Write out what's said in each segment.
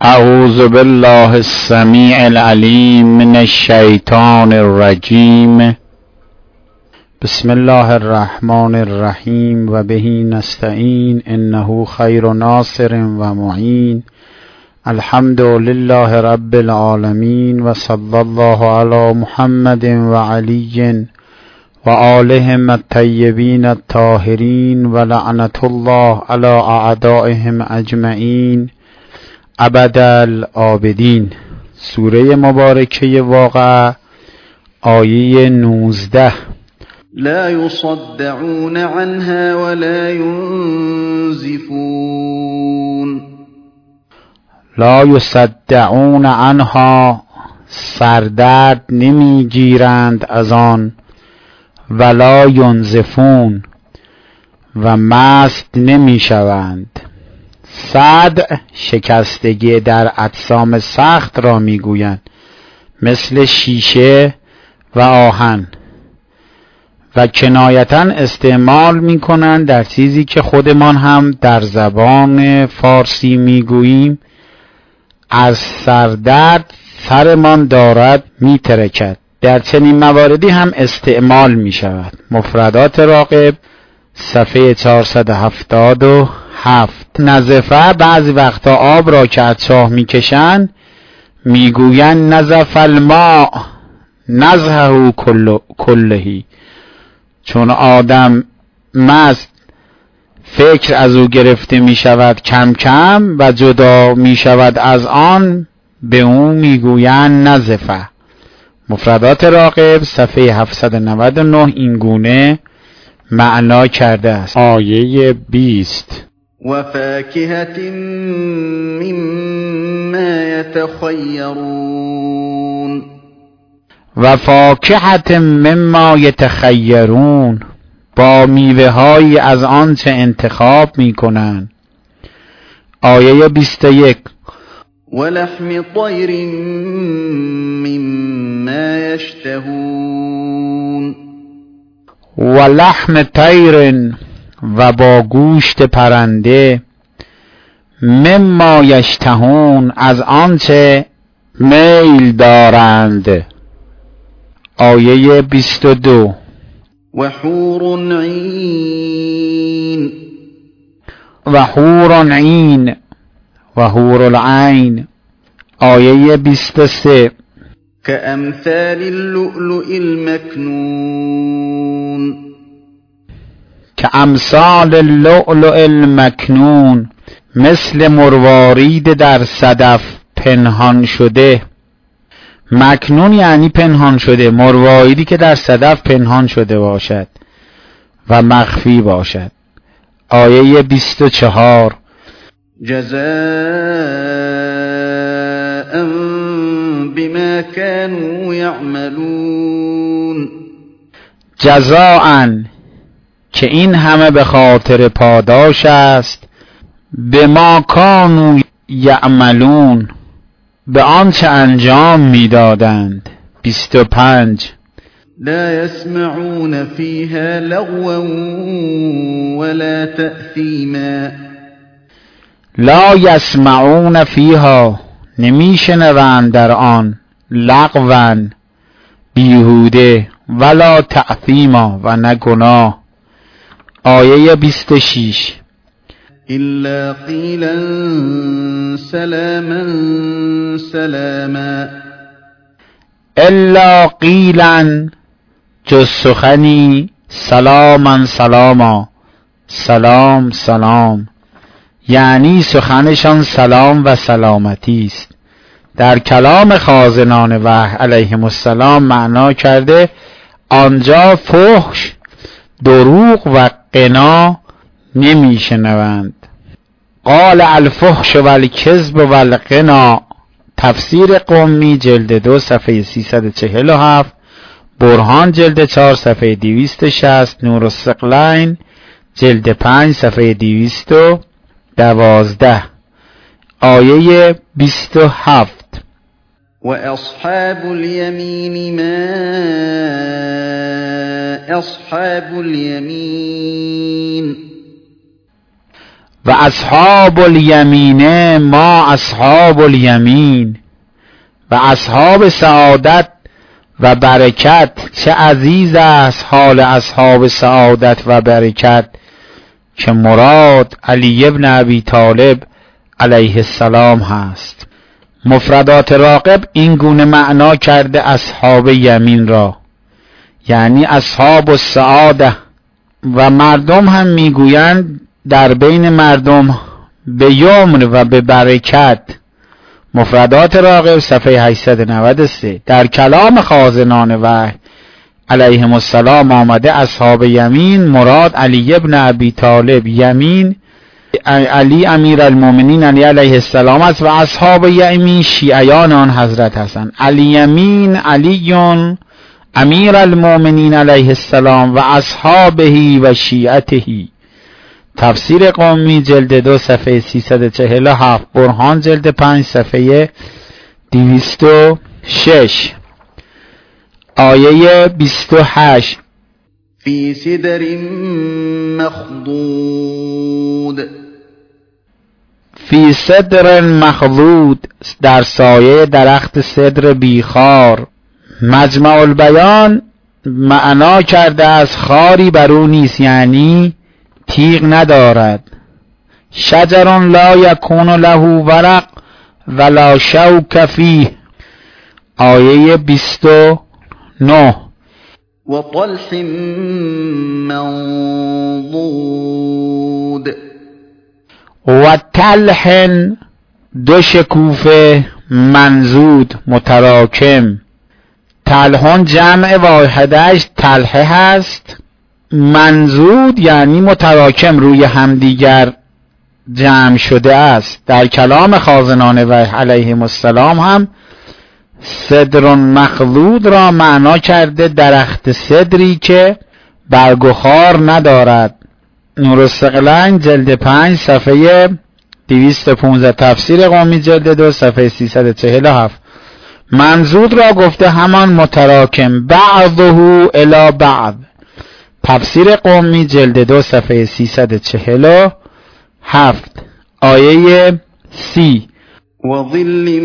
اعوذ بالله السمیع العلیم من الشیطان الرجیم. بسم الله الرحمن الرحیم و به نستعین انه خیر ناصر و معین. الحمد لله رب العالمین و صلی الله علی محمد و علی و آلهم الطیبین الطاهرین و لعنت الله علی اعدائهم اجمعین ابد الآبدین. سوره مبارکه واقعه آیه 19. لا يصدعون عنها ولا ينزفون. لا یصدعون عنها، سردرد نمیگیرند از آن، ولا ینزفون، و مست نمیشوند. صدع شکستگی در اجسام سخت را میگویند، مثل شیشه و آهن، و کنایتا استعمال میکنند در چیزی که خودمان هم در زبان فارسی میگوییم. از سردرد سرمان دارد میترکد. در چنین مواردی هم استعمال میشود. مفردات راغب صفحه 477. نزفه بعضی وقتا آب را که از چاه میکشند میگویند نزف الماء نزهه کلهی. چون آدم مست فکر از او گرفته میشود کم کم و جدا میشود از آن، به او میگویند نزفه. مفردات راغب صفحه 799 این گونه معنا کرده است. آیه 20. و فاکهة مما یتخیرون. و فاکهة مما یتخیرون، با میوه های از آنچه انتخاب می کنند. آیه 21. و لحم طیر مما یشتهون. و لحم طیر، و با گوشت پرنده، مما یشتهون، از آنچه میل دارند. آیه 22. و حور عین. و حور عین، و حور العین. آیه 23. كأمثال اللؤلؤ المكنون. كأمثال اللؤلؤ المكنون، مثل مروارید در صدف پنهان شده. مکنون یعنی پنهان شده، مرواریدی که در صدف پنهان شده باشد و مخفی باشد. آیه 24. جزاء بما كانوا يعملون. جزاء، که این همه به خاطر پاداش است، بما کانوا یعملون، به آنچه انجام میدادند. 25. لا يسمعون فيها لغوا ولا تأثیما. لا یسمعون فیها، نمیشنوند در آن، لغوا بیهوده، ولا تأثیما، و نه گناه. آیه 26. الا قیلا سلاما سلاما. الا قیلا، جز سخنی، سلاما سلاما، سلام سلام، یعنی سخنشان سلام و سلامتی است. در کلام خازنان وحی علیهم السلام معنا کرده آنجا فحش، دروغ و غنا نمیشنوند. قال الفحش و الکذب و الغنا. تفسیر قمی جلد 2 صفحه 347، برهان جلد 4 صفحه 260، نور الثقلین جلد 5 صفحه 212. آیه 27. و اصحاب الیمین ما اصحاب الیمین. و اصحاب الیمین ما اصحاب الیمین، و اصحاب سعادت و برکت چه عزیز است حال اصحاب سعادت و برکت، که مراد علی ابن ابی طالب علیه السلام هست. مفردات راغب این گونه معنا کرده اصحاب یمین را، یعنی اصحاب السعاده، و مردم هم میگویند در بین مردم به یمن و به برکت. مفردات راغب صفحه 893. در کلام خازنان وحی علیهم السلام آمده اصحاب یمین مراد علی ابن ابی طالب، یمین علی امیر المومنین علیه السلام است، و اصحاب یمین شیعیان آن حضرت هستند. علی یمین علی امیر المومنین علیه السلام و اصحابه و شیعته. تفسیر قمی جلد 2 صفحه 347، برهان جلد 5 صفحه 206. آیه 28 فی سدر مخضود، فی صدر مخضود، در سایه درخت صدر بیخار. مجمع البیان معنا کرده از خاری بر او نیست، یعنی تیغ ندارد. شجر لا یکون له ورق ولا شوک فیه. آیه 29 و طلح منضود، و طلح دو شکوفه، منضود متراکم. طلحون جمع واحدش طلحه هست، منضود یعنی متراکم روی همدیگر جمع شده است. در کلام خازنان وحی علیهم السلام هم صدر مخضود را معنا کرده درخت صدری که برگ و خار ندارد. نورالثقلین جلد 5 صفحه 215، تفسیر قمی جلد 2 صفحه 347. منضود را گفته همان متراکم، بعضه الی بعض. تفسیر قمی جلد 2 صفحه 347. آیه 30 و ظل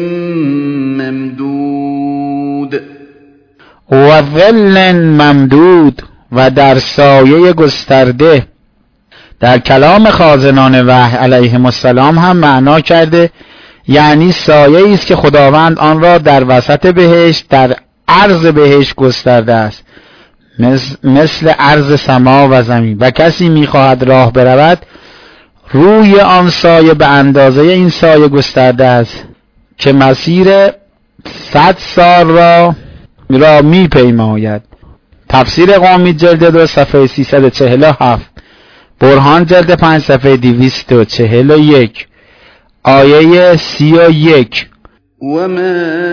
ممدود، و ظل ممدود، و در سایه گسترده. در کلام خازنان وحی علیهم السلام هم معنا کرده یعنی سایه است که خداوند آن را در وسط بهشت در عرض بهشت گسترده است، مثل عرض سما و زمین، و کسی میخواهد راه برود روی آن سایه به اندازه این سایه گسترده است که مسیر 100 سال را میپیماید. تفسیر قمی جلد 2 صفحه 347، برهان جلد 5 صفحه 241. آیه 31 و ماء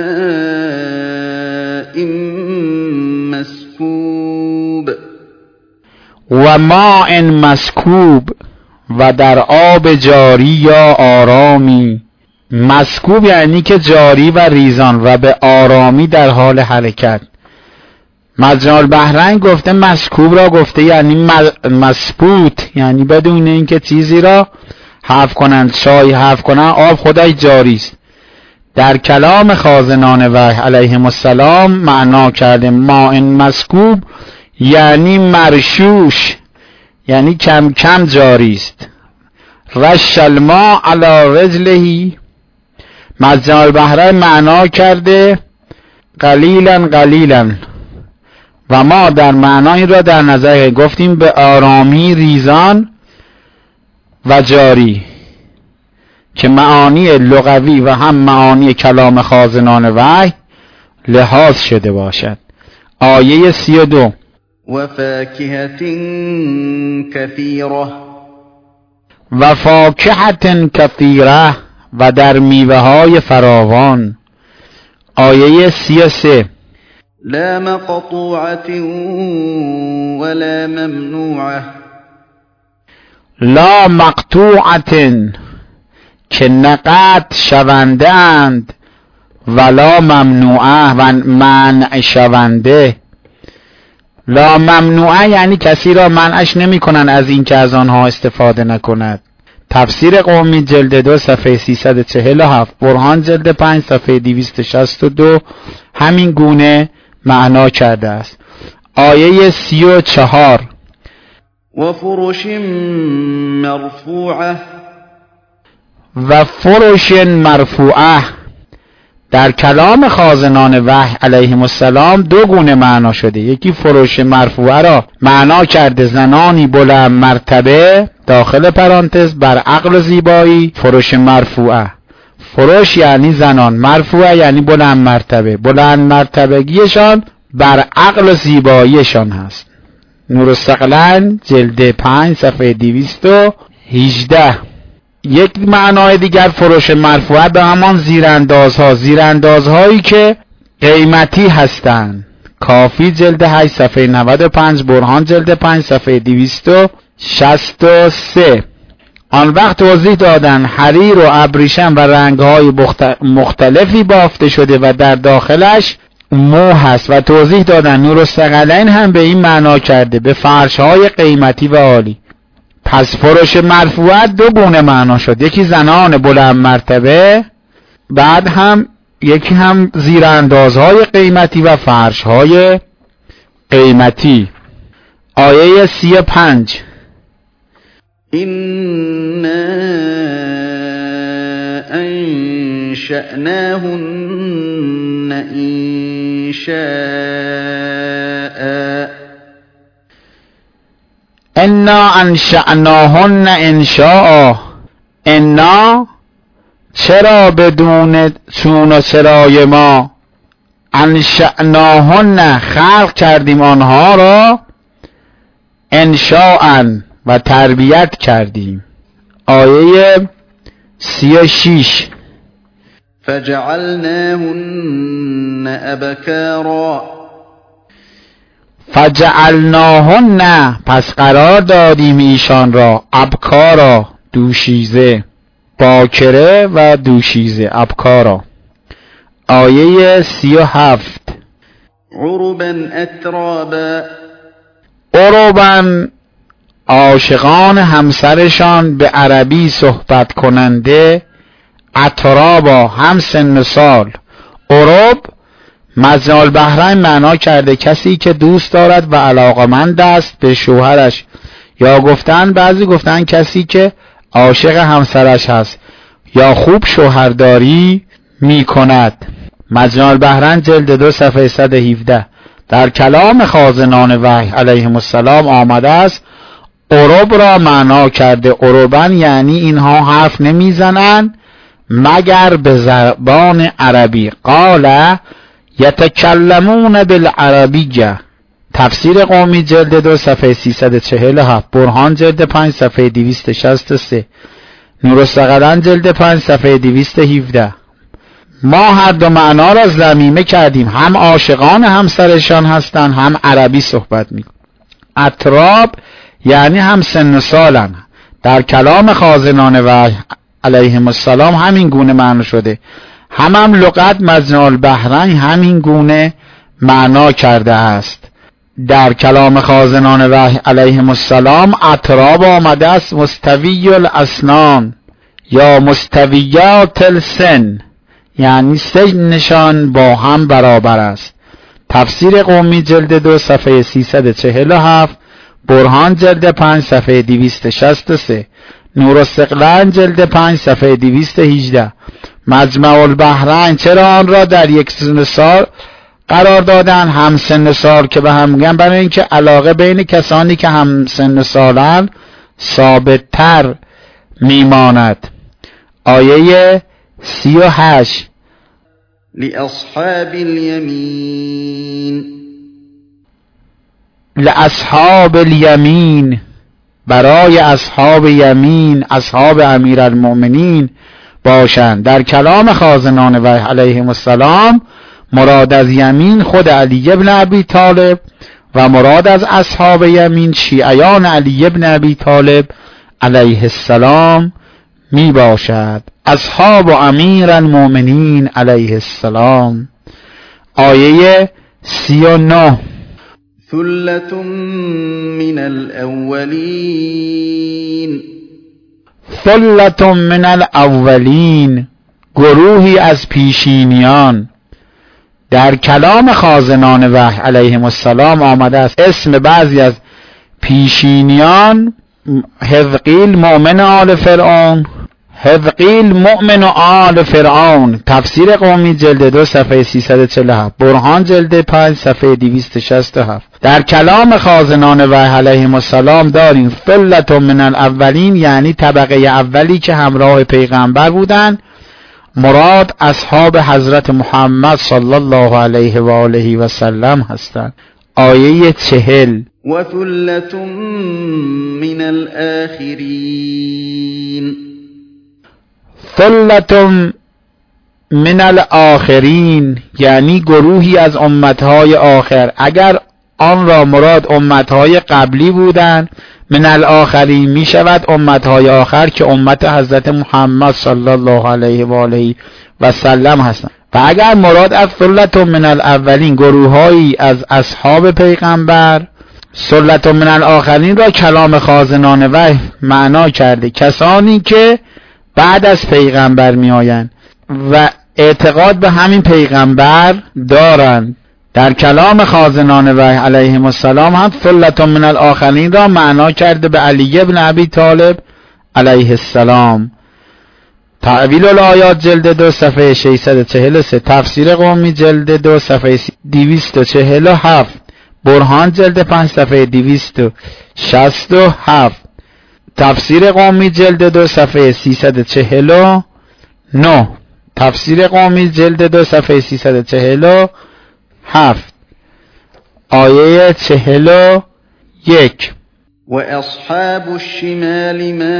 مسکوب، و ماء مسکوب، و در آب جاری یا آرامی. مسکوب یعنی که جاری و ریزان و به آرامی در حال حرکت. مجمع البحرین گفته مسکوب را گفته یعنی مسبوط، یعنی بدون اینکه چیزی را حذف کنند، چای حذف کنند، آب خودش جاری است. در کلام خازنان وحی علیهم السلام معنا کرده ماء مسکوب یعنی مرشوش، یعنی کم کم جاری است. رش الماء علی رجله. مجمع البحرین معنا کرده قلیلا قلیلا، و ما در معنای را در نظر گفتیم به آرامی، ریزان و جاری، که معانی لغوی و هم معانی کلام خازنان وحی لحاظ شده باشد. آیه 32 و فاکهة کثیره، و فاکهة کثیره، و در میوه های فراوان. آیه 33 لا مقطوعة ولا ممنوعة، لا مقطوعة که نقطع شونده اند، ولا ممنوعه و منع شونده. لا ممنوعه یعنی کسی را منعش نمی کنند از این که از آنها استفاده نکند. تفسیر قمی جلد 2 صفحه 347، برهان جلد 5 صفحه 262 همین گونه معنا کرده است. آیه 34 و فرش مرفوعه و فرش مرفوعه در کلام خازنان وحی علیهم السلام دو گونه معنا شده. یکی فروش مرفوعه را معنا کرده زنانی بلند مرتبه، داخل پرانتز بر عقل و زیبایی. فروش مرفوعه، فروش یعنی زنان، مرفوعه یعنی بلند مرتبه، بلند مرتبگیشان بر عقل و زیباییشان هست. نورالثقلین جلد 5 صفحه 218. یک معنای دیگر فروش مرفوعه به همان زیراندازها، زیراندازهایی که قیمتی هستند. کافی جلد 8 صفحه 95، برهان جلد 5 صفحه 263. آن وقت توضیح دادن حریر و ابریشم و رنگهای مختلفی بافته شده و در داخلش مو هست و توضیح دادن نورالثقلین هم به این معنا کرده به فرشهای قیمتی و عالی. پس فروش مرفوعه دو گونه معنا شد، یکی زنان بلند مرتبه، بعد هم یکی هم زیراندازهای قیمتی و فرشهای قیمتی. آیه 35 إنا أنشأناهن إنشاء انا انشأناهن انشاء. انا چرا بدون چون و چرای ما، انشأناهن خلق کردیم آنها را، انشاء و تربیت کردیم. آیه 36 فجعلناهن أبكارا فجعلناهن پس قرار دادیم ایشان را، ابکارا دوشیزه، باکره و دوشیزه، ابکارا. آیه 37 عربا اترابا عربا عاشقان همسرشان به عربی صحبت کننده، اترابا هم سن و سال. عرب مجمع البحرین معنا کرده کسی که دوست دارد و علاقمند است به شوهرش، یا بعضی گفتن کسی که عاشق همسرش هست یا خوب شوهرداری می کند. مجمع البحرین جلد 2 صفحه 117. در کلام خازنان وحی علیهم السلام آمده است عرب را معنا کرده عربن یعنی اینها حرف نمیزنن مگر به زبان عربی. قال یتکلمون بالعربیه. تفسیر قمی جلد 2 صفحه 347، برهان جلد 5 صفحه 263، نورالثقلین جلد 5 صفحه 217. ما هر دو معنا را ضمیمه کردیم، هم عاشقان همسرشان هستند هم عربی صحبت میکنند. اتراب یعنی هم سن و سالن. در کلام خازنان وحی علیهم السلام همین گونه معنا شده، هم لغت مجمع البحرین همین گونه معنا کرده است. در کلام خازنان وحی علیهم السلام اتراب آمده است مستوی الاسنان یا مستویات السن، یعنی سنشان با هم برابر است. تفسیر قمی جلد 2 صفحه 347، برهان جلد 5 صفحه 263، نورالثقلین جلد 5 صفحه 218. مجمع البحرین چرا آن را در یک سن سال قرار دادن، هم سن سال که به هم میگن؟ برای اینکه علاقه بین کسانی که هم سن سالن ثابت تر میماند. آیه 38 لأصحاب اليمين لأصحاب الیمین، برای اصحاب یمین، اصحاب امیرالمؤمنین باشند. در کلام خازنان وحی علیهم السلام مراد از یمین خود علی ابن ابی طالب و مراد از اصحاب یمین شیعیان علی ابن ابی طالب علیه السلام می باشد. اصحاب امیرالمؤمنین علیه السلام. آیه 39 ثلة من الأولين ثلة من الاولین، گروهی از پیشینیان. در کلام خازنان وحی علیهم السلام آمده است اسم بعضی از پیشینیان حزقیل مؤمن آل فرعون، حزقیل مؤمن آل فرعون. تفسیر قومی جلد 2 صفحه 347، برهان جلد 5 صفحه 267. در کلام خازنان وحی علیهم السلام داریم ثلة من الاولین، یعنی طبقه اولی که همراه پیغمبر بودند. مراد اصحاب حضرت محمد صلی الله علیه و آله و سلم هستند. آیه 40 و ثلة من الاخرین، ثلة من الاخرین یعنی گروهی از امتهای آخر. اگر آن را مراد امتهای قبلی بودند، من الاخرین می شود امتهای آخر که امت حضرت محمد صلی الله علیه و آله و سلم هستند. و اگر مراد از ثلة من الاولین گروهایی از اصحاب پیغمبر، ثلة من الاخرین را کلام خازنان وحی معنا کرده کسانی که بعد از پیغمبر می آیند و اعتقاد به همین پیغمبر دارند. در کلام خازنان وحی علیهم السلام هم ثلة من الاخرین را معنا کرده به علی بن ابی طالب علیه السلام. تعویل الآیات جلد 2 صفحه 643، تفسیر قومی جلد 2 صفحه 247، برهان جلد 5 صفحه 267، تفسیر قومی جلد 2 صفحه 349، تفسیر قومی جلد 2 صفحه 347، آیه 41. و اصحاب الشمال ما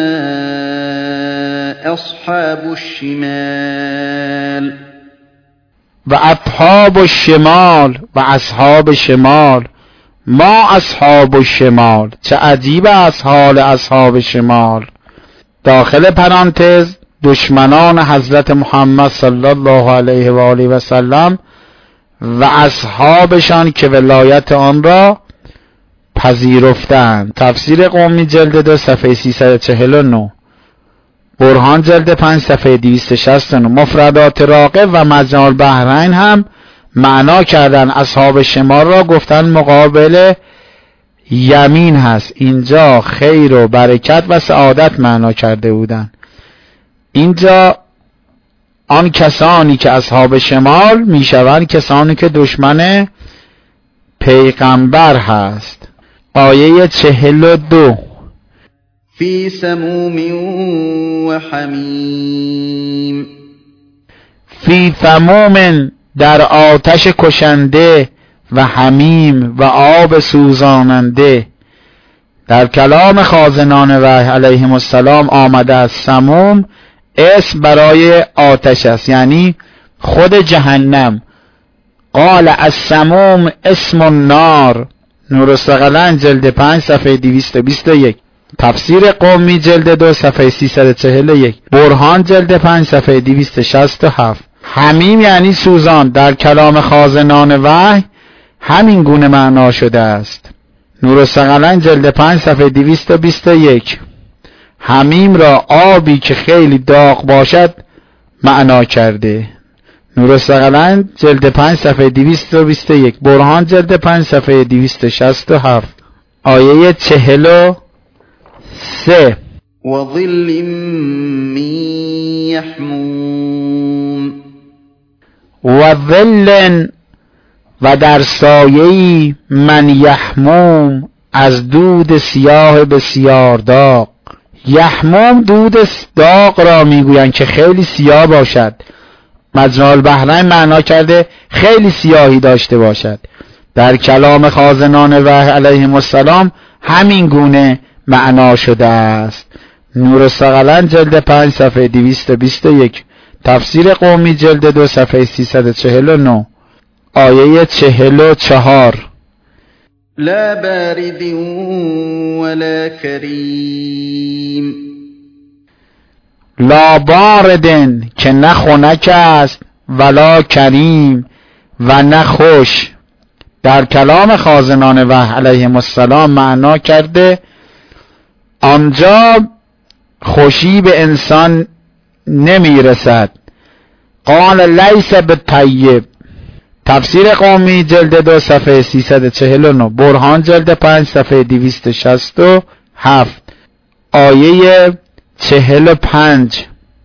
اصحاب الشمال، و اصحاب الشمال و اصحاب شمال، ما اصحاب الشمال، چه عجیب از حال اصحاب شمال. داخل پرانتز دشمنان حضرت محمد صلی الله علیه و آله و سلم و اصحابشان که ولایت آن را پذیرفتند. تفسیر قومی جلد 2 صفحه 349، برهان جلد 5 صفحه 269. مفردات راغب و مجمع البحرین هم معنا کردن اصحاب شمال را، گفتن مقابل یمین هست. اینجا خیر و برکت و سعادت معنا کرده بودن. اینجا آن کسانی که اصحاب شمال میشوند کسانی که دشمن پیغمبر هست. آیه 42. فی سموم و حمیم، فی سموم در آتش کشنده و حمیم و آب سوزاننده. در کلام خازنان وحی علیهم السلام آمده است سموم اسم برای آتش است، یعنی خود جهنم. قال السموم اسم النار، نور الثقلین جلد 5 صفحه 221، تفسیر قومی جلد 2 صفحه 341، برهان جلد 5 صفحه 267. حمیم یعنی سوزان. در کلام خازنان وحی همین گونه معنا شده است. نور الثقلین جلد 5 صفحه 221 حمیم را آبی که خیلی داغ باشد معنا کرده. نور الثقلین جلد 5 صفحه 221، برهان جلد 5 صفحه 267، آیه 43. و ظل من یحموم، و ظل و در سایه‌ای من یحموم از دود سیاه بسیار داغ. یحموم دود داغ را میگویند که خیلی سیاه باشد. مجمع البحرین معنا کرده خیلی سیاهی داشته باشد. در کلام خازنان وحی علیهم السلام همین گونه معنا شده است. نور الثقلین جلد 5 صفحه 221، تفسیر قومی جلد 2 صفحه 349، آیه 44. لا بارد ولا کریم، لا باردن که نه خنک است، ولا کریم و نه خوش. در کلام خازنان وحی علیهم السلام معنا کرده آنجا خوشی به انسان نمیرسد. قال لیس بالطیب. تفسیر قومی جلد 2 صفحه 349، برهان جلد 5 صفحه 267، آیه 45.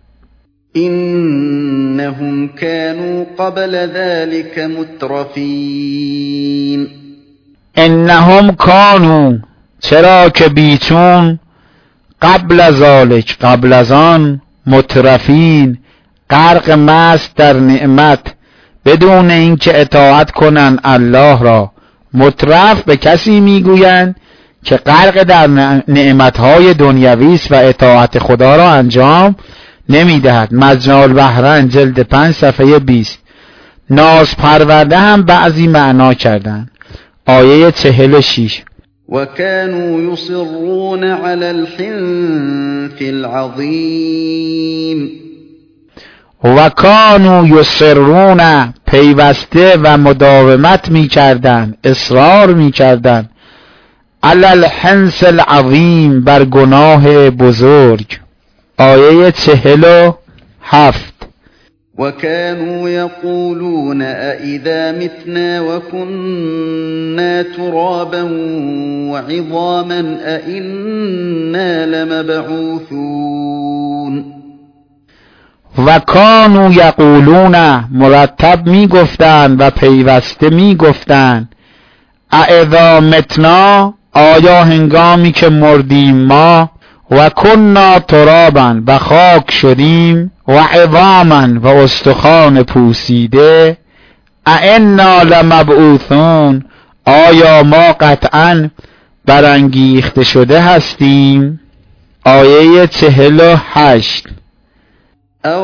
إنهم كانوا قبل ذلك مترفين. انهم کانوا، چرا که بیچون، قبل ذالک، قبل از آن، مترفین، غرق مست در نعمت، بدون اینکه اطاعت کنن الله را. مترف به کسی میگویند که غرق در نعمتهای دنیوی است و اطاعت خدا را انجام نمیدهد. مجمع البحرین جلد 5 صفحه 20. ناز پرورده هم بعضی معنا کردند. آیه 46. وكانوا يصرون على الحنث العظيم. و کانوا یصرون، پیوسته و مداومت می‌کردند، اصرار می‌کردند، علی الحنث العظیم، بر گناه بزرگ. آیه 47. وكانوا يقولون أئذا متنا وكنا ترابا وعظاما أئنا لمبعوثون. و کانوا یقولون، مرتب میگفتند و پیوسته میگفتند، اذا متنا، آیا هنگامی که مردیم ما، و کنا ترابا، و خاک شدیم، و عظاما، و استخوان پوسیده، ائنا لمبعوثون، آیا ما قطعا برانگیخته شده هستیم. آیه 48. او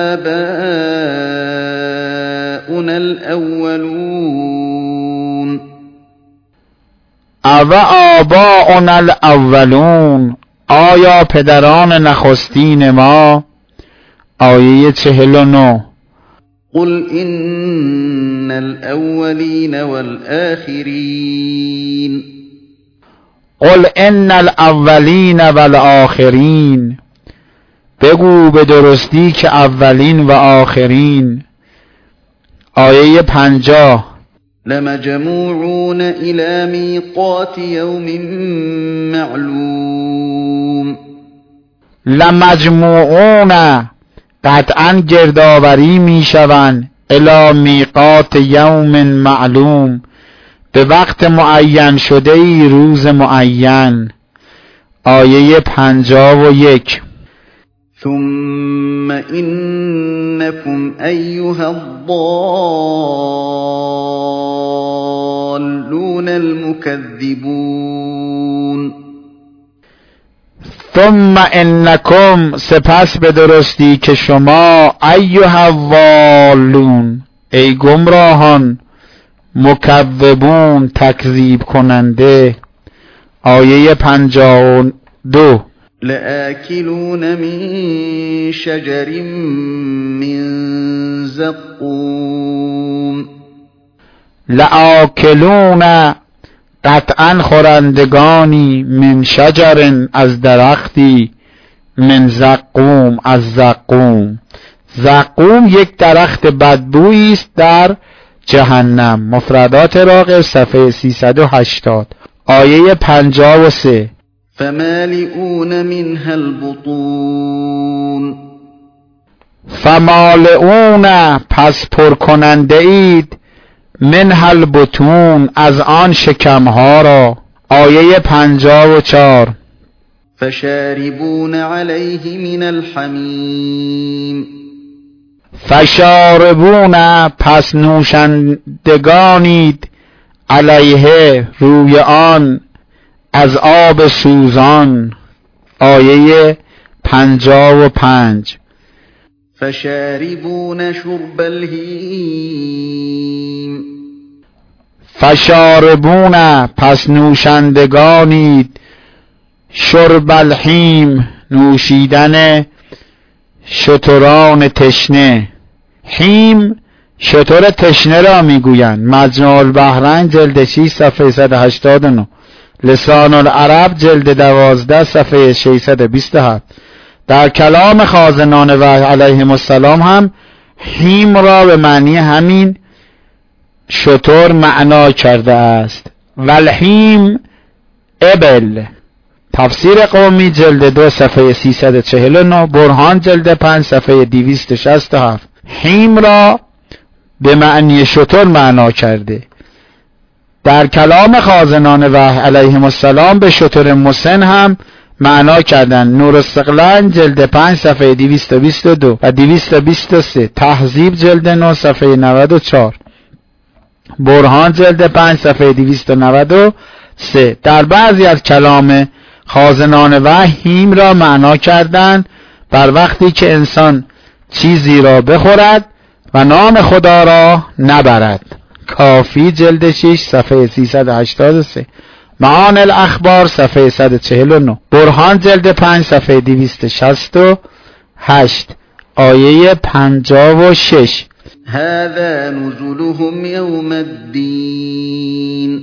آباؤنا الاولون. او آباؤنا الاولون، آیا پدران نخستین ما. آیه 49. قل ان الاولین والآخرین. قل ان الاولین والآخرین، بگو به درستی که اولین و آخرین. آیه 50. لمجموعون الی میقات یوم معلوم. لمجموعون، قطعا گردآوری میشوند، الی میقات یوم معلوم، به وقت معین شده ای، روز معین. آیه 51. ثم إنكم أيها الضالون المكذبون. ثم انکم، سپس به درستی که شما، ایها الضالون، ای گمراهان، مکذبون، تکذیب کننده. آیه 52. لآكلون من شجر من زقوم. لآکلون، قطعا خورندگانی، من شجر، از درختی، من زقوم، از زقوم. زقوم یک درخت بدبویی است در جهنم. مفردات راغب صفحه 380. آیه 53. فمالئون منها البطون. فمالئون، پس پر کننده اید، منها البطون، از آن شکمها را. آیه 54. فشاربون علیه من الحمیم. فشاربون، پس نوشندگانید، علیه، روی آن، از آب سوزان. آیه 55. فشاربون شرب الهیم. فشاربون، پس نوشندگانید، شرب الهیم، نوشیدن شتران تشنه. هیم، شتر تشنه را میگویند. مجمع البحرین جلد 6 صفحه 189. لسان العرب جلد 12 صفحه 627. در کلام خازنان وحی علیهم السلام هم حیم را به معنی همین شتر معنا کرده است. والحیم ابل. تفسیر قومی جلد 2 صفحه 349، برهان جلد 5 صفحه 267. حیم را به معنی شتر معنا کرده. در کلام خازنان وحی علیهم السلام به شتر مسن هم معنا کردن. نور استقلال جلد 5 صفحه 222 و 223، تهذیب جلد 9 صفحه 94، برهان جلد 5 صفحه 293. در بعضی از کلام خازنان وحی حیم را معنا کردن بر وقتی که انسان چیزی را بخورد و نام خدا را نبرد. کافی جلد 6 صفحه 383، معان الاخبار صفحه 149، برهان جلد 5 صفحه 268، آیه 56. هذا نزلهم يوم الدين.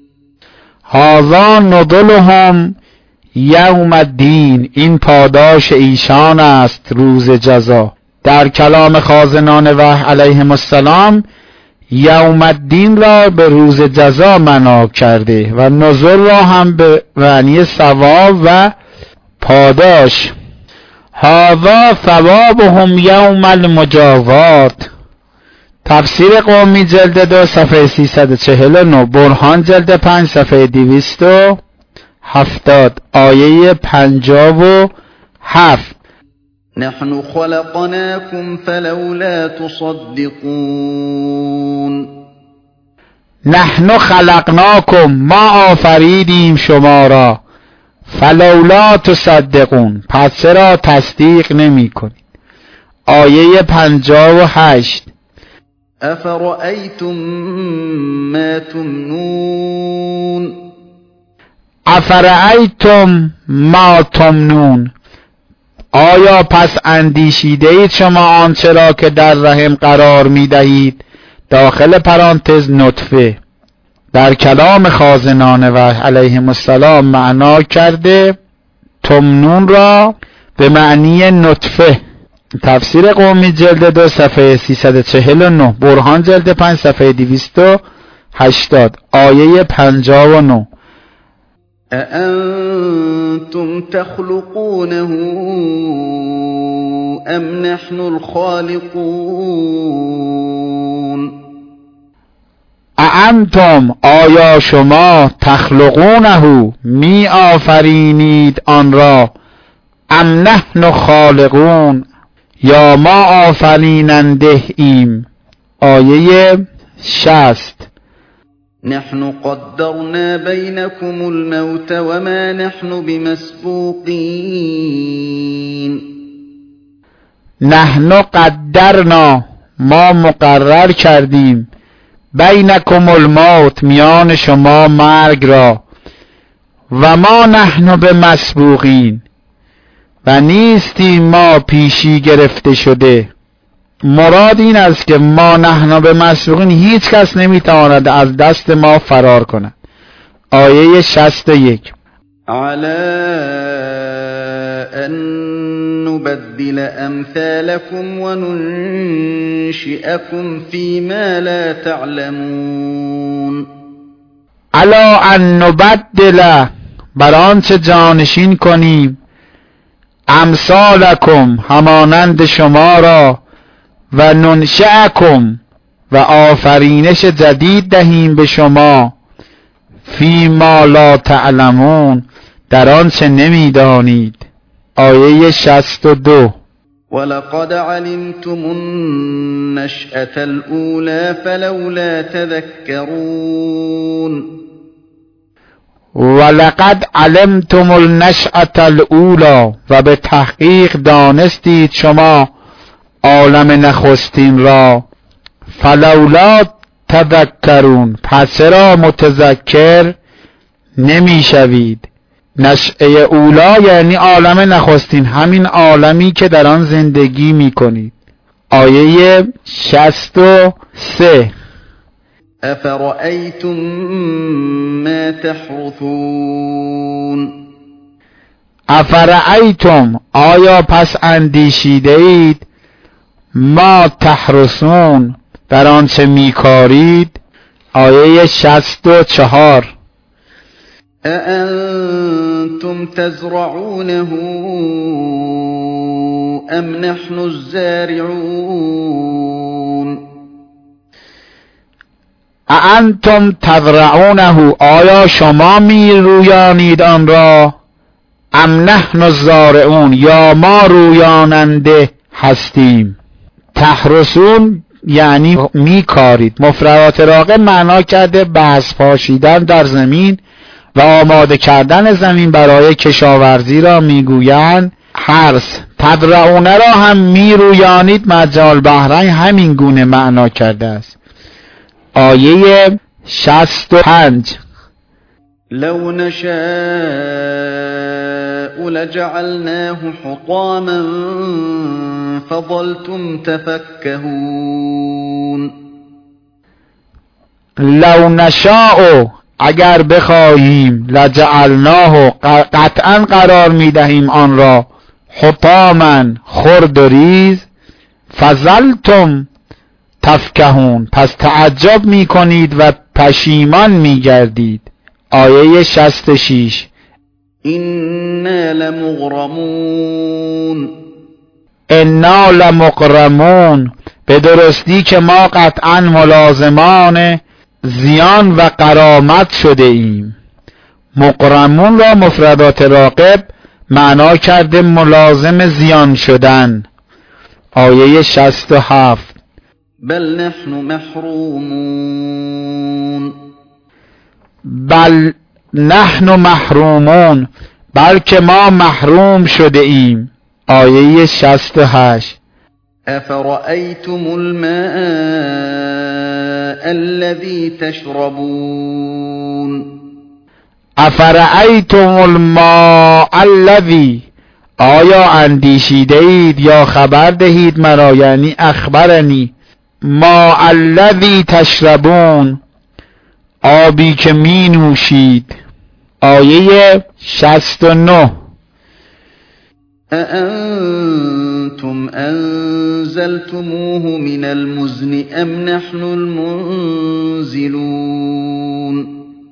هذا نزلهم یوم الدین. این پاداش ایشان است روز جزا. در کلام خازنان وحی علیهم السلام یوم الدین را به روز جزا معنا کرده و نزول را هم به معنی ثواب و پاداش. هذا ثوابهم یوم المجازات. تفسیر قومی جلد 2 صفحه 349، برهان جلد 5 صفحه 270، آیه 57. نحن خلقناكم فلولا تصدقون. نحن خلقناکم، ما آفریدیم شما را، فلولا تصدقون، پس چرا تصدیق نمی کنید. آیه 58. افرأیتم ما تمنون. افرأیتم ما تمنون، آیا پس اندیشیده اید شما آنچه را که در رحم قرار می دهید؟ داخل پرانتز نطفه. در کلام خازنان وحی علیهم السلام معنا کرده تمنون را به معنی نطفه. تفسیر قومی جلد 2 صفحه 349، برهان جلد 5 صفحه 280، آیه 59. أأنتم تخلقونه أم نحن الخالقون. اانتم، آیا شما تخلقونه می آفرینید آن را، ام نحن خالقون، یا ما آفریننده ایم. آیه 60. نحن قدرنا بينكم الموت وما نحن بمسبوقين. نحن قدرنا، ما مقرر کردیم، بینکم الموت، میان شما مرگ را، و ما نحن بمسبوقین، و نیستیم ما پیشی گرفته شده. مراد این است که ما نحن بمسبوقین، هیچ کس نمیتواند از دست ما فرار کند. آیه 61. على أن نبدل أمثالكم وننشئكم فيما لا تعلمون. علی ان نبدل، بر آنچه جانشین کنیم، امثالکم، همانند شما را، و ننشئکم، و آفرینش جدید دهیم به شما، فی ما لا تعلمون، در آنچه نمیدانید. آیه 62. ولقد علمتم النشأة الأولى فلولا تذكرون. ولقد علمتم النشأة الاولی، و به تحقیق دانستید شما عالم نخستین را، فلولا تذکرون، پس چرا متذکر نمی شوید. نشأه اولا یعنی عالم نخستین، همین عالمی که در آن زندگی می کنید. آیه 63. افرأیتم ما تحرثون. افرأیتم، آیا پس اندیشیده اید ما تحرسون در آنچه میکارید؟ آیه 64. أأنتم تزرعونه أم نحن الزارعون اانتم تزرعونه، آیا شما می رویانید آن را؟ ام نحن الزارعون، یا ما رویاننده هستیم. تحرسون یعنی می کارید. مفردات راغب معنا کرده بذر پاشیدن در زمین و آماده کردن زمین برای کشاورزی را میگویند حرث. تزرعونه را هم می رویانید مجال بحرین همین گونه معنا کرده است. آیه 65. لو نشاء لجعلناه حطاما فظلتم تفكهون لو نشاء، اگر بخواهیم، لجعلناه، قطعا قرار میدهیم آن را، حطاما، خرد و ریز، فظلتم تفکهون، پس تعجب میکنید و پشیمان میگردید. آیه 66. إنا لمغرمون انا لمغرمون، به درستی که ما قطعا ملازمان زیان و غرامت شده ایم. مغرمون را مفردات راغب معنا کرده ملازم زیان شدن. آیه 67. بل نحن محرومون بل نحن محرومون، بلکه ما محروم شده ایم. آیه 68. أفرأيتم الماء الذي تشربون افرأیتم الماء الذی، آیا اندیشیده اید یا خبر دهید مرا، یعنی اخبرنی، ما الذی تشربون، آبی که می نوشید. آیه 69. أأنتم أنزلتموه من المزن أم نحن المنزلون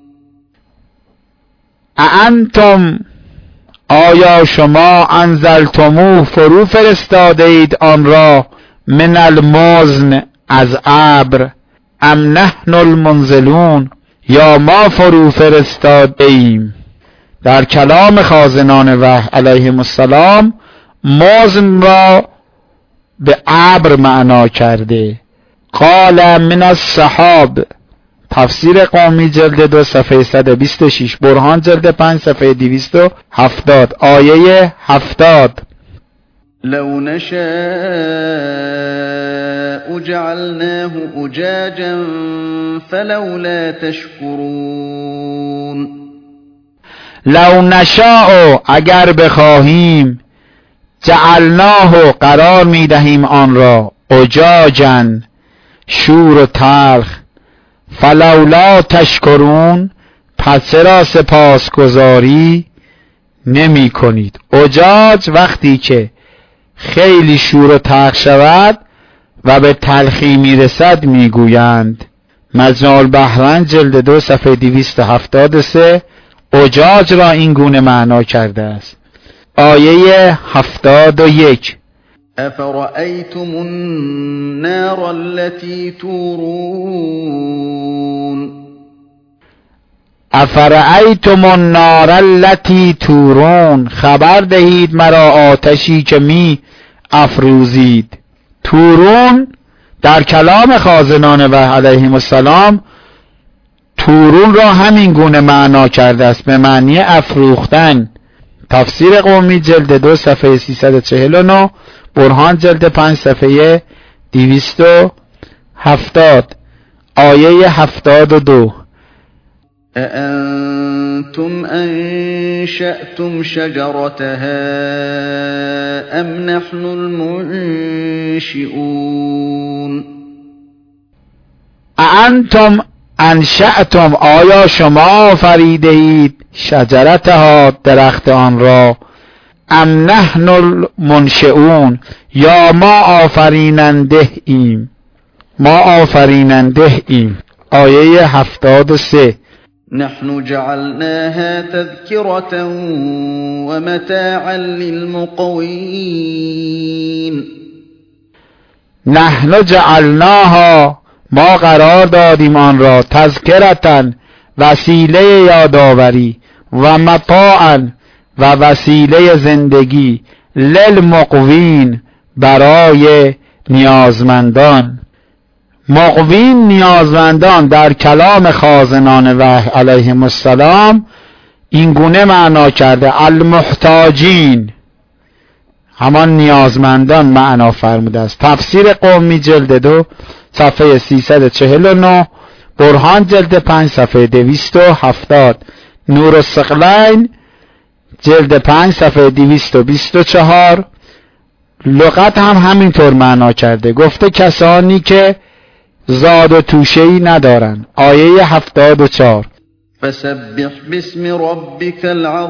اانتم، آیا شما، انزلتموه، فرو فرستاده اید آن را، من المزن، از ابر، ام نحن المنزلون، یا ما فرو فرستاده ایم. در کلام خازنان وحی علیهم السلام مزن را به ابر معنا کرده. قال من السحاب، تفسیر قومی جلد 2 صفحه 126، برهان جلد 5 صفحه 270. آیه 70. لو نشاء جعلناه أجاجا فلولا تشكرون لو نشاء، اگر بخواهیم، جعلناه، قرار میدهیم آن را، اجاجا، شور و تلخ، فلولا تشکرون، پس چرا سپاسگزاری نمی کنید. اجاج وقتی که خیلی شور و تلخ شود و به تلخی میرسد میگویند. مجموع البحرین جلد 2 صفحه 273 اجاج را این گونه معنا کرده است. آیه 71. أفرأيتم النار التي تورون افرأیتم النار التي تورون، خبر دهید مرا آتشی که می افروزید. تورون در کلام خازنان وحی علیهم السلام تورون را همین گونه معنا کرده است، به معنی افروختن. تفسیر قومی جلد 2 صفحه 349، برهان جلد 5 صفحه 270. آیه 72. أأنتم أنشأتم شجرتها أم نحن المنشئون أأنتم انشأتم، آیا شما آفریده اید، شجرتها، درخت آن را، ام نحن المنشئون، یا ما آفریننده ایم، ما آفریننده ایم. آیه 73. نحن جعلناها تذكرة ومتاعا للمقوين. نحن جعلناها، ما قرار دادیم آن را، تذکرة، وسیله یادآوری، و متاعا، و وسیله زندگی، للمقوین، برای نیازمندان. مقوین نیازمندان در کلام خازنان وحی علیهم السلام این گونه معنا کرده، المحتاجین، همان نیازمندان معنا فرموده است. تفسیر قمی جلد 2 صفحه 349، برهان جلد 5 صفحه 270، نور الثقلین جلد 5 صفحه 224. لغت هم همینطور معنا کرده، گفته کسانی که زاد و توشه‌ای ندارن. آیه 74. فسبح باسم ربك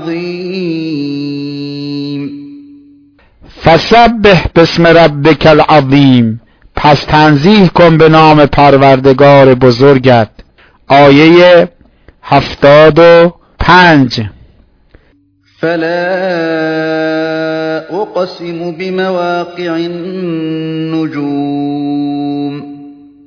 العظیم. فسبح باسم ربک العظیم، پس تنزیه کن به نام پروردگار بزرگت. آیه 75. فلا اقسم بمواقع النجوم.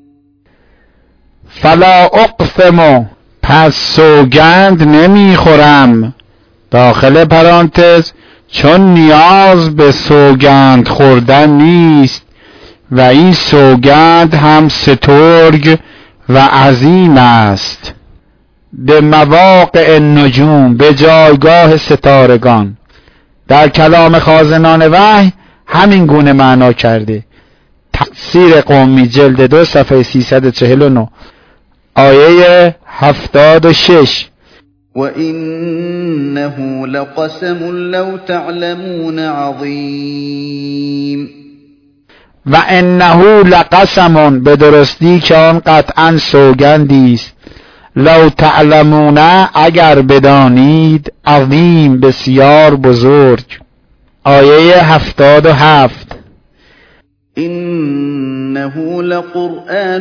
فلا اقسم، پس سوگند نمیخورم، داخل پرانتز، چون نیاز به سوگند خوردن نیست و این سوگند هم سترگ و عظیم است. به مواقع النجوم، به جایگاه ستارگان. در کلام خازنان وحی همین گونه معنا کرده. تفسیر قمی جلد 2 صفحه 349، آیه 76. وَإِنَّهُ لَقَسَمٌ لَوْ تَعْلَمُونَ عَظِيمٌ. و انه لقسم، به درستی که آن قطعا سوگندی است، لو تعلمون، اگر بدانید، عظیم، بسیار بزرگ. آیه 77. إنه لقرآن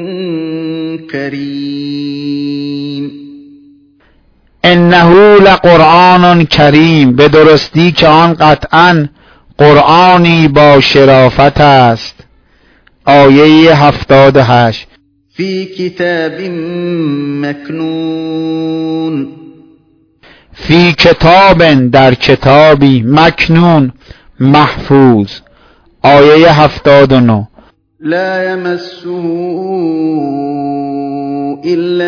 کریم. انه لقرآن کریم، به درستی که آن قطعا قرآنی با شرافت است. آیه 78. فی کتاب مکنون. فی کتاب، در کتابی، مکنون، محفوظ. آیه 79. لا یمسه الا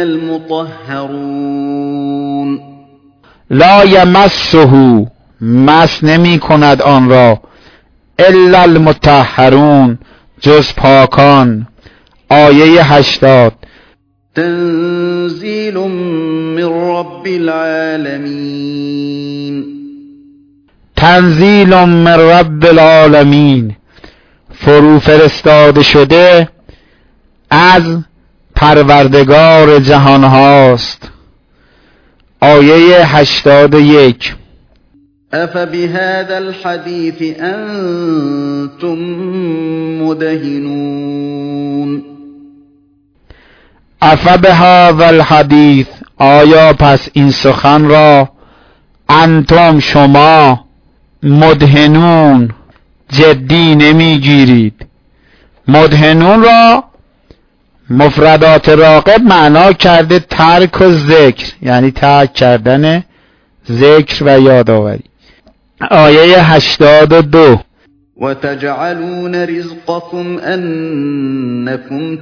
المطهرون. لا یمسه، مس نمی کند آن را، الا المطهرون، جز پاکان. آیه 80. تنزیل من رب العالمین. تنزیل من رب العالمین، فرو فرستاده شده از پروردگار جهان هاست. آیه 81. افبهذا الحدیث انتم مدهنون. افبهذا الحدیث، آیا پس این سخن را، انتم، شما، مدهنون، جدی نمیگیرید. مدهنون را مفردات راغب معنا کرده ترک و ذکر، یعنی ترک کردن ذکر و یادآوری. آیه 82. وتجعلون رزقكم انکم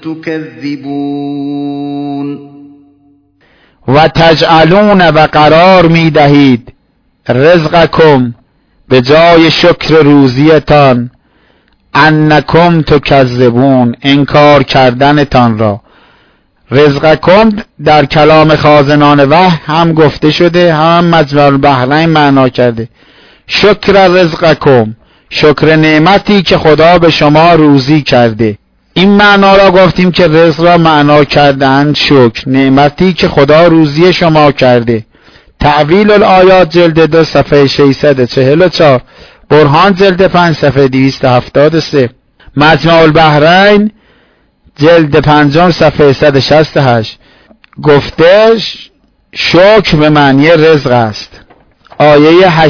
تکذبون. و تجعلون، و قرار می دهید، رزقکم، به جای شکر روزیتان، انکم تکذبون، انکار کردنتان را. رزقکم در کلام خازنان وحی هم گفته شده، هم مجمع البحرین معنا کرده. شکر رزقکم، شکر نعمتی که خدا به شما روزی کرده. این معنا را گفتیم که رزق را معنا کردن شکر، نعمتی که خدا روزی شما کرده. تعویل الآیات جلد 2 صفحه 644، برهان جلد 5 صفحه 273، مجمع البحرین جلد 5 صفحه 168. گفتش شکر به معنی رزق است. آیه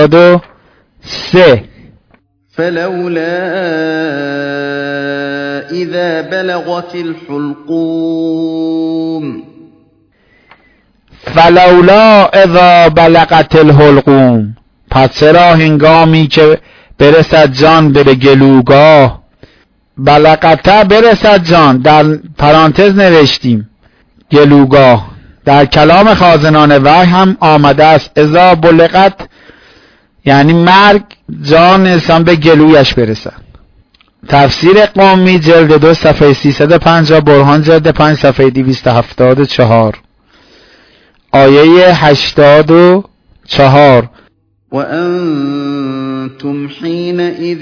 83. فلولا اذا بلغت الحلقوم، فلولا اذا بلغت الحلقوم، پس چرا هنگامی که برسد جان به گلوگاه. بلغت برسد جان، در پرانتز نوشتیم گلوگاه. در کلام خازنان وحی هم آمده است اذا بلغت یعنی مرگ، جان انسان به گلویش برسد. تفسیر قمی جلد 2 صفحه 350، برهان جلد 5 صفحه 274. آیه 84. وأنتم حينئذ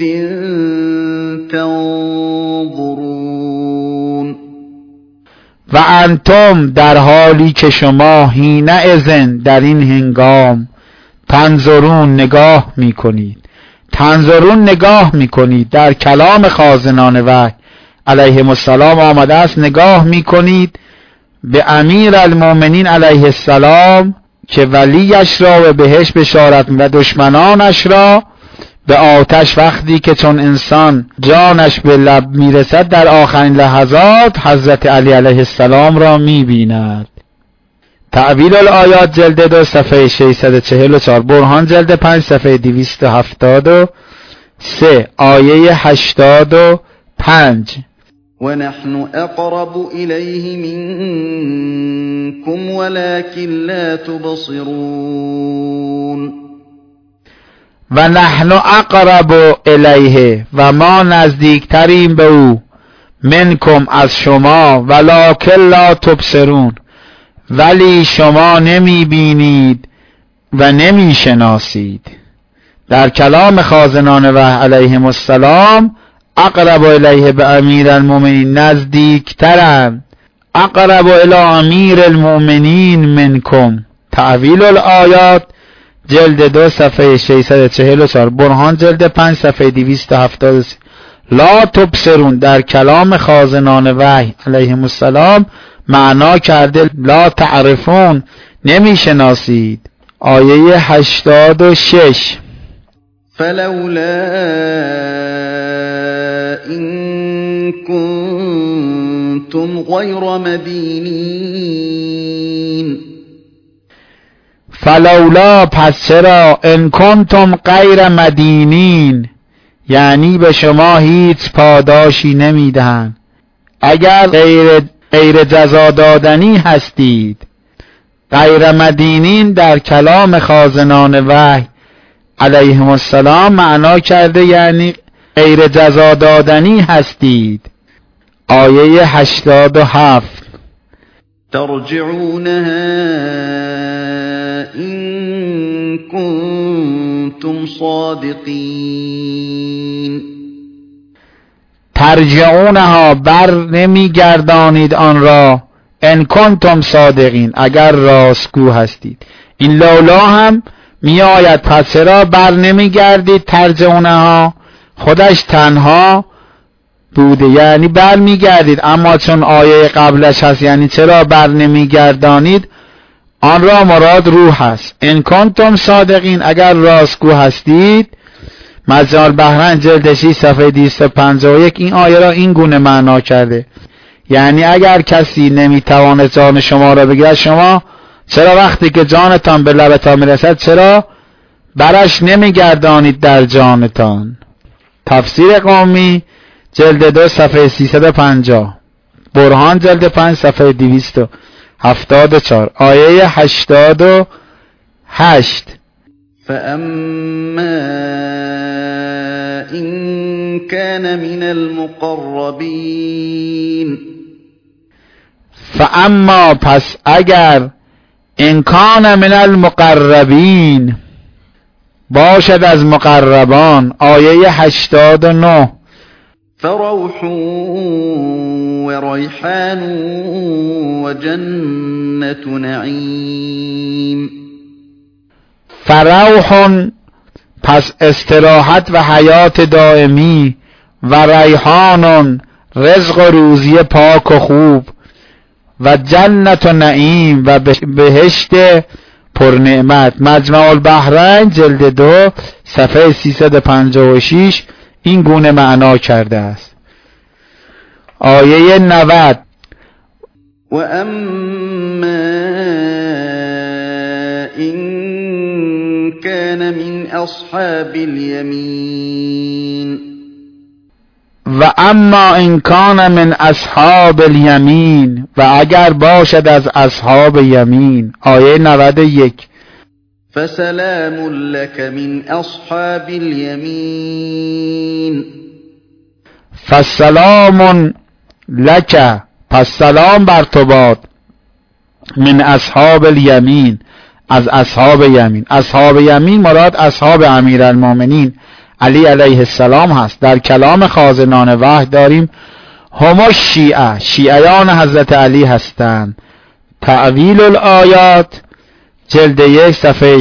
تنظرون، و انتم در حالی که شما حینئذ در این هنگام تنظرون نگاه میکنید. تنظرون نگاه میکنید. در کلام خازنان وحی علیهم السلام آمده است نگاه میکنید به امیر المؤمنین علیه السلام که ولیش را به بهشت بشارت و دشمنانش را به آتش، وقتی که چون انسان جانش به لب میرسد در آخرین لحظات حضرت علی علیه السلام را میبیند. تعویل الآیات جلد 2 صفحه 644، برهان جلد 5 صفحه 273. آیه 85. ونحن أقرب إليه منكم ولكن لا تبصرون، و نحن اقرب الیه، و ما نزدیکتریم به او، منکم از شما، ولکن لا تبصرون، ولی شما نمی بینید و نمی شناسید. در کلام خازنان وحی علیهم السلام اقرب الیه به امیر المؤمنین، نزدیکترند. اقرب الی امیر المؤمنین منکم. تعویل الآیات جلد 2 صفحه 644، برهان جلد 5 صفحه 273. لا تبصرون در کلام خازنان وحی علیهم السلام معنا کرده لا تعرفون، نمی شناسید. آیه 86. فلولا إن كنتم غير مدينين، فلولا پس چرا، ان کنتم غیر مدینین یعنی به شما هیچ پاداشی نمیدهند، اگر غیر جزا دادنی هستید. غیر مدینین در کلام خازنان وحی علیهم السلام معنا کرده یعنی غیر جزا دادنی هستید. آیه 87. ترجعونها إن كنتم صادقین، ترجعونها بر نمیگردانید آن را، ان کنتم صادقین اگر راستگو هستید. این لولا هم می آید پس چرا بر نمیگردید. ترجعونها خودش تنها بوده یعنی بر میگردید، اما چون آیه قبلش هست یعنی چرا بر نمیگردانید، آن را مراد روح هست. ان کنتم صادقین اگر راستگو هستید. مجمع البحرین جلد 6 صفحه 251 این آیه را این گونه معنا کرده یعنی اگر کسی نمیتواند جان شما را بگیرد، شما چرا وقتی که جانتان به لبتان میرسد چرا برش نمیگردانید در جانتان. تفسیر قمی جلد 2 صفحه 350، برهان جلد 5 صفحه 274. آیه 88. فأما إن كان من المقربين، فاما پس اگر ان کان من المقربین باشد از مقربان. آیه 89. فروح وريحان وجنة نعيم، فروح پس استراحت و حیات دائمی، و ریحان رزق و روزی پاک و خوب، و جنت و نعیم و بهشت پرنعمت. مجمع البحرین جلد 2 صفحه 356 این گونه معنا کرده است. آیه 90 و اما این کان من اصحاب الیمین، و اما این کان من اصحاب الیمین، و اگر باشد از اصحاب یمین. آیه 91 فسلام لك من اصحاب الیمین، فسلام لک پس سلام بر تو باد، من اصحاب الیمین از اصحاب یمین. اصحاب یمین مراد اصحاب امیرالمومنین علی علیه السلام هست. در کلام خازنان وحی داریم هم الشیعه، شیعیان حضرت علی هستند. تأویل الآیات جلد 1 صفحه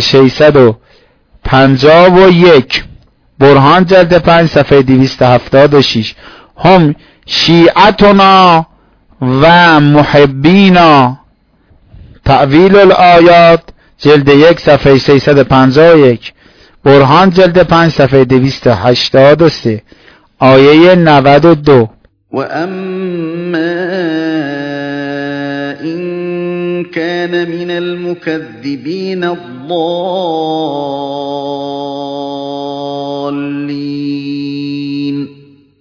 651، برهان جلد 5 صفحه 276. هم شیعتنا و محبینا. تأویل الآیات جلد 1 صفحه 351، برهان جلد 5 صفحه 283. آیه 92 و اما این کان من المکذبین الضالین،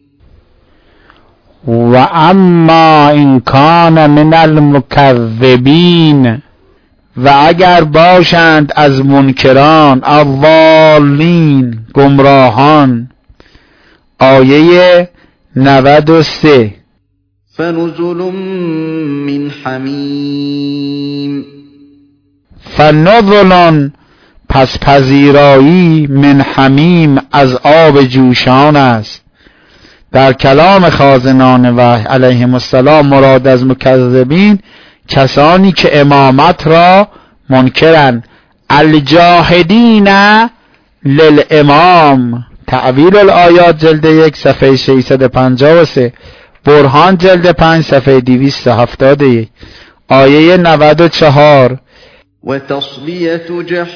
و اما این کان من المکذبین، و اگر باشند از منکران، الضالین گمراهان. آیه 93 فنزل من حمیم، فنزل پس پذیرایی، من حمیم از آب جوشان است. در کلام خازنان وحی علیهم السلام مراد از مکذبین کسانی که امامت را منکرن. الجاهدین للامام. تأویل الآیات جلد 1 صفحه 653، برهان جلد 5 صفحه 271. آیه 94 و تصلیت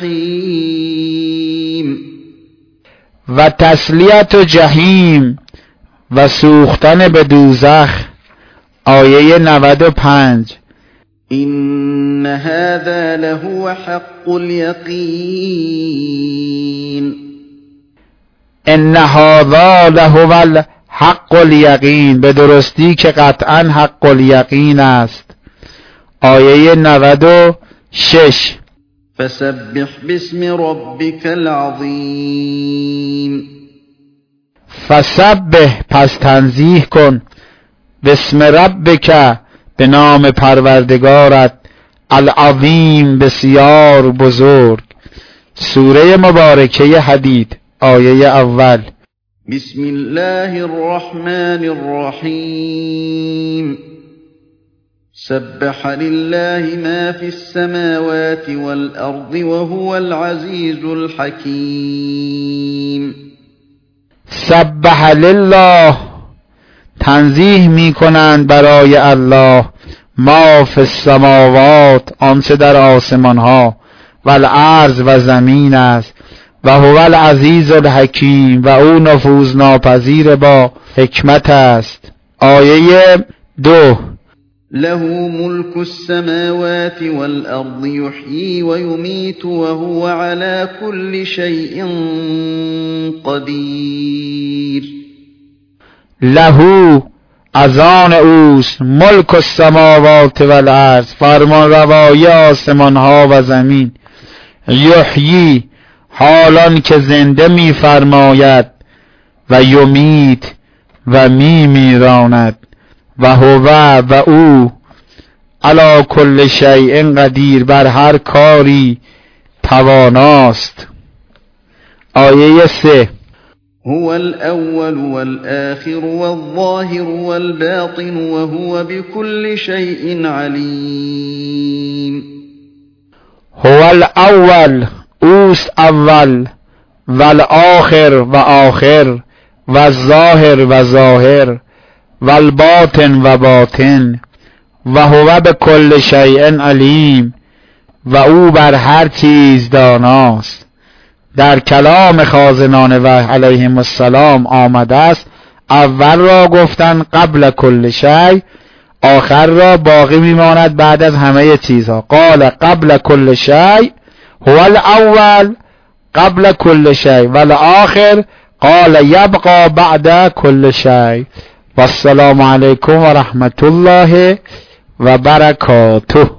جحیم، و تسلیت جحیم و سوختن به دوزخ. آیه 95 این هذا لهو حق الیقین، ان هذا لهو الحق الیقین، به درستی که قطعا حق الیقین است. آیه 96 فسبح باسم ربک العظیم، فسبح پس تنزیه کن، باسم ربک به نام پروردگارت، العظیم بسیار بزرگ. سوره مبارکه حدید آیه اول. بسم الله الرحمن الرحیم، سبح لله ما في السماوات والأرض وهو العزيز الحكيم. سبح لله تنزیه می کنند برای الله، ما فی السماوات آنچه در آسمان ها، و الارض و زمین است، و هو العزیز الحکیم و او نفوذ ناپذیر با حکمت است. آیه 2 له ملك السماوات والأرض يحيي ويميت وهو على كل شيء قدير. له از آن اوست، ملک السماوات والارض فرمان روایی آسمان ها و زمین، یحیی حالان که زنده می فرماید، و یمیت و می میراند، و هو و او علی کل شیء قدیر بر هر کاری تواناست. آیه 3 هو الأول والآخر والظاهر والباطن وهو بكل شيء عليم. هو الاول اوست اول و الاخر و آخر و الظاهر و ظاهر و الباطن و باطن و هو بكل شیء علیم و او بر هر چیز داناست. در کلام خازنان وحی علیهم السلام آمده است اول را گفتن قبل کل شیء، آخر را باقی میماند بعد از همه چیزها. قال قبل کل شیء هو الاول قبل کل شیء و الاخر قال یبقى بعد کل شیء. والسلام علیکم و رحمت الله و برکاته.